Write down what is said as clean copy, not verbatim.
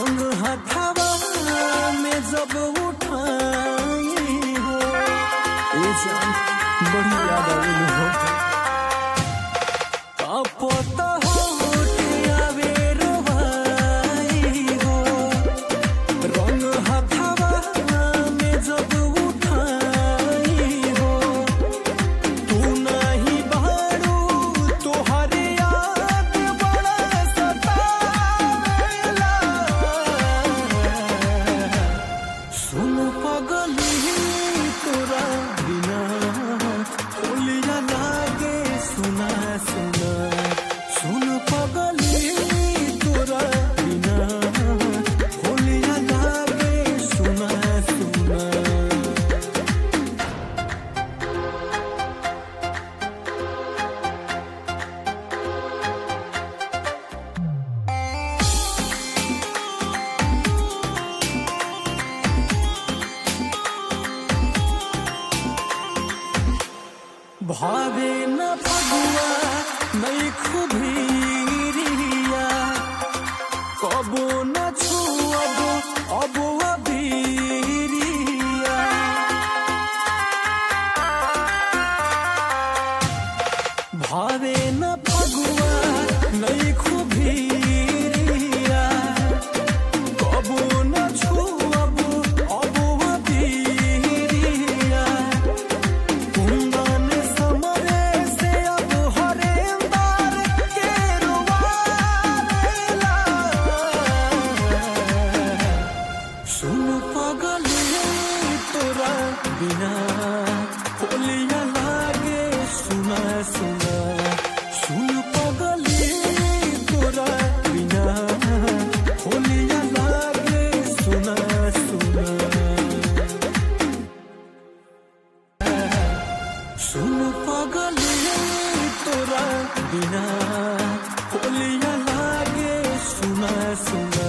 रंग हथवा में जब उठाई हो, ये जान बड़ी याद आवेल हो। पता हो के आवे रोवाई हो, रंग हथवा में जब उठाई हो। तू नहीं बारू तोहरे याद बड़ा सतावेला। सुन पगली तोरा बिना होलिया लागे सुना सुना। सुन पगली तोरा बिना होलिया लागे सुना सुना। भावे न फगुआ नहीं खुबीरिया, कबो न छुअब अब अबीरिया। भावे न फगुआ नहीं खुबीरिया, कबो न छुअब अब अबीरिया। सुन पगली तोरा बिना होलिया लागे सुना सुना। सुन पगली तोरा बिना होलिया लागे सुना सुना। सुन पगली तोरा बिना होलिया लागे सुना सुना।